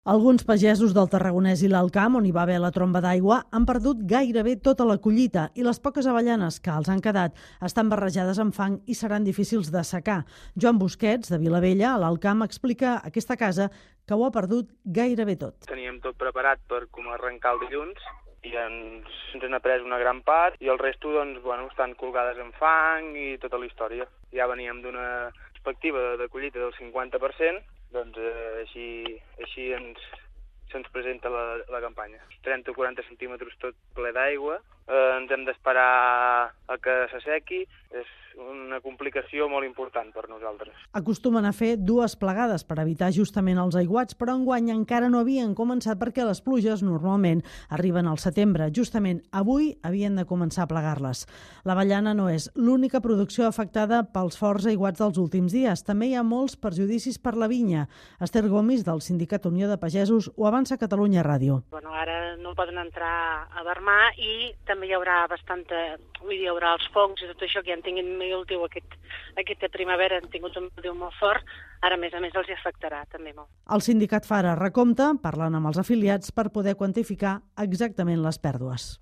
Alguns pagesos del Tarragonès i l'Alt Camp, on hi va haver la tromba d'aigua, han perdut gairebé tota la collita i les poques avellanes que els han quedat estan barrejades amb fang i seran difícils de secar. Joan Busquets, de Vilavella, a l'Alt Camp, explica a aquesta casa que ho ha perdut gairebé tot. Teníem tot preparat per com arrencar el dilluns i ens n'ha pres una gran part i el resto estan colgades en fang i tota la història. Ja veníem d'una perspectiva de collita del 50%, així se'ns presenta la campanya. 30 o 40 centímetres tot ple d'aigua, ens hem d'esperar a que s'assequi, és una complicació molt important per nosaltres. Acostumen a fer 2 plegades per evitar justament els aiguats, però enguany encara no havien començat perquè les pluges normalment arriben al setembre. Justament avui havien de començar a plegar-les. L'avellana no és l'única producció afectada pels forts aiguats dels últims dies. També hi ha molts perjudicis per la vinya. Esther Gomis, del Sindicat Unió de Pagesos, ho avança a Catalunya Ràdio. Ara no poden entrar a vermar i també hi haurà hi haurà els fongs i tot això, que ja en tinguin últim aquesta primavera han tingut un motiu molt fort, ara a més els hi afectarà també molt. El sindicat Fara recompta, parlant amb els afiliats, per poder quantificar exactament les pèrdues.